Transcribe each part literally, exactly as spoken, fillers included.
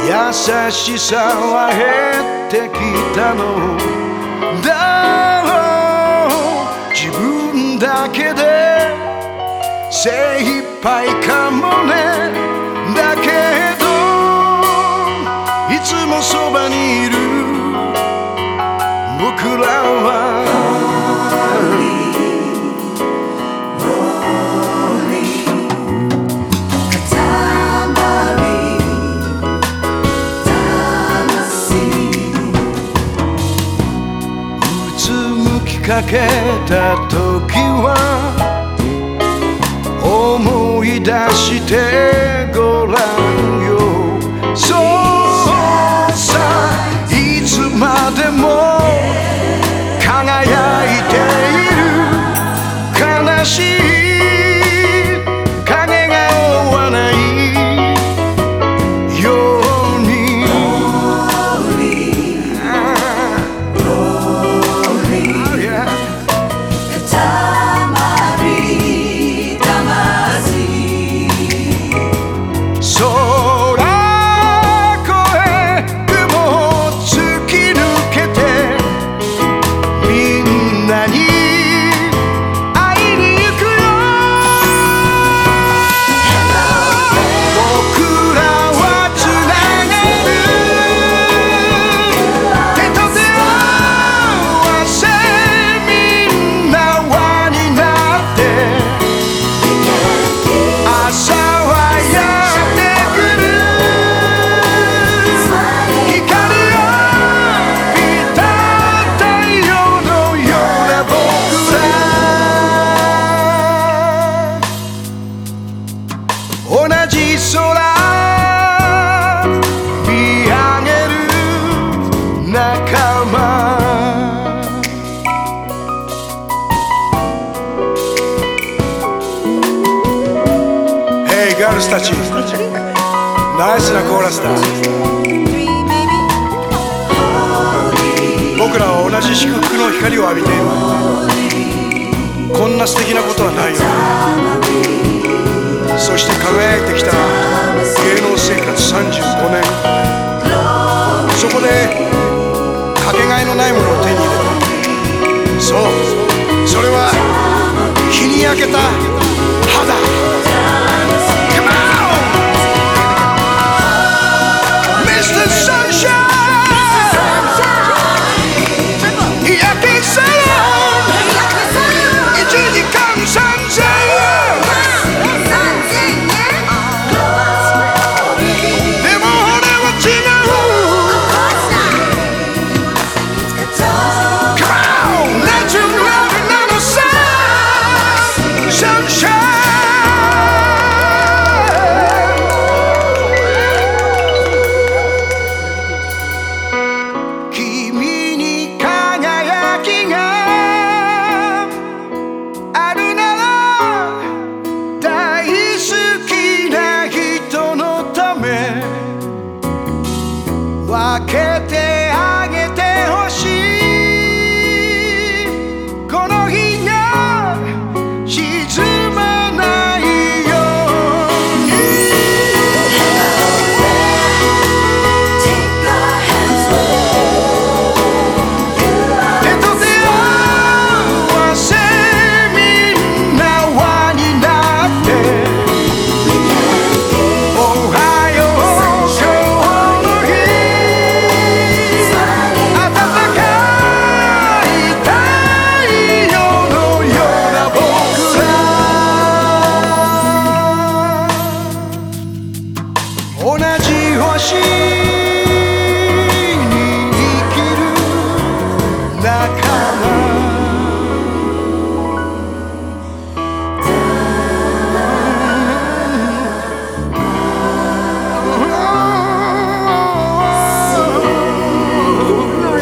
優しさは減ってきたのだろう。自分だけで精一杯かもね。だけどいつもそばにいる僕らはかけた時は思い出してごらんよ。そうさ、いつまでも輝いている悲しい影が追わないように。同じ空見上げる仲間。Hey ガールズたち、ナイスなコーラスだ。僕らは同じ祝福の光を浴びている。こんな素敵なことはないよ。そして輝いてきた芸能生活さんじゅうごねん、そこでかけがえのないものを手に入れた。そう、それは日に焼けた肌。Come on! ミスター Sunshine! 日焼けサロンいちじかんさんぜんえん。分けてあげてほしい。この日が沈まないように。手と手を合わせみんな輪になっておはよう同じ星に生きる仲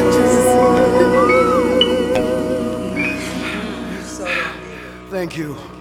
間。Thank you.